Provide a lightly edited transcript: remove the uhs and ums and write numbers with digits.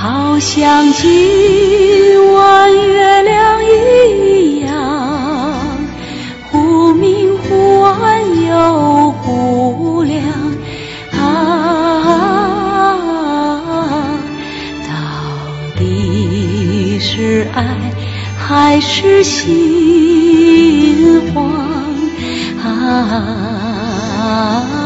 好像今晚月亮一样，忽明忽暗又忽亮啊，到底是爱还是心慌啊？